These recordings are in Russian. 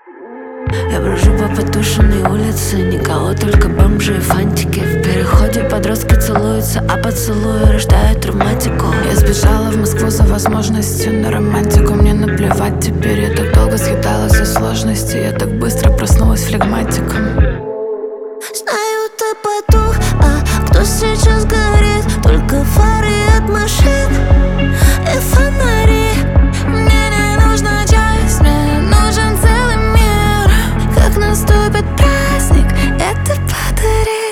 Я брожу по потушенной улице, никого, только бомжи и фантики. В переходе подростки целуются, а поцелуи рождают травматику. Я сбежала в Москву за возможностью на романтику. Мне наплевать теперь, я так долго съедала все сложности. Я так быстро проснулась флегматиком. Знаю, ты потух, а кто сейчас горит? Только фары от машин и фонари. Мне не нужна часть, мне нужен целый мир. Как наступит праздник, это подари.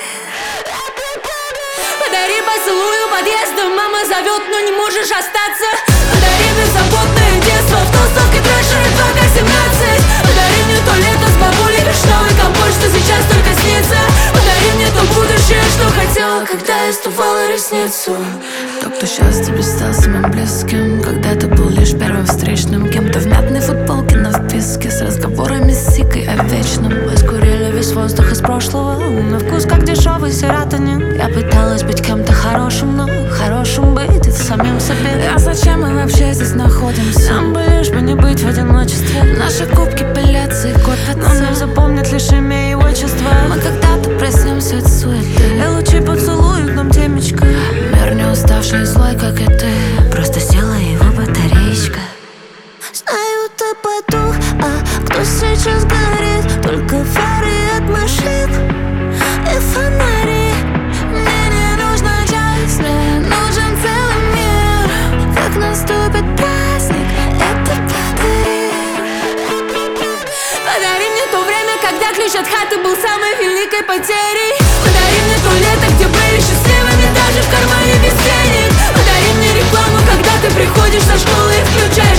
Подари поцелуй у подъезда, мама зовет, но не можешь остаться. Подари беззаботное детство, в толстовке трэша и 2К17. Подари мне то лето с бабулей, вишневый компот, что сейчас только снится. Подари мне то будущее, что хотела, когда я ступала ресницу. Тот, кто сейчас тебе стал самым близким, когда-то был лишь первым встречным. Кем-то в мятной футболке на вписке, с разговорами с Сикой о вечном. Мы скурили весь воздух из прошлого, на вкус как дешевый серотонин. Я пыталась быть кем-то хорошим, но хорошим быть это самим себе. А зачем мы вообще здесь находимся? Нам бы лишь бы не быть в одиночестве. Наши кубки пылятся и копятся, но мир запомнит лишь имя и отчество. Мы когда-то проснемся от суеты, и лучи поцелуют нам темечко. Мир не уставший и злой, как и ты, просто села его батареечка. Знаю, ты потух, а кто сейчас горит? Только фары от машин и фонари. Мне не нужна часть, мне нужен целый мир. Как наступит праздник, это подари. Подари мне то время, когда ключ от хаты был самой великой потерей. Подари мне то лето, где были счастливыми даже в кармане без денег. Подари мне рекламу, когда ты приходишь со школы и включаешь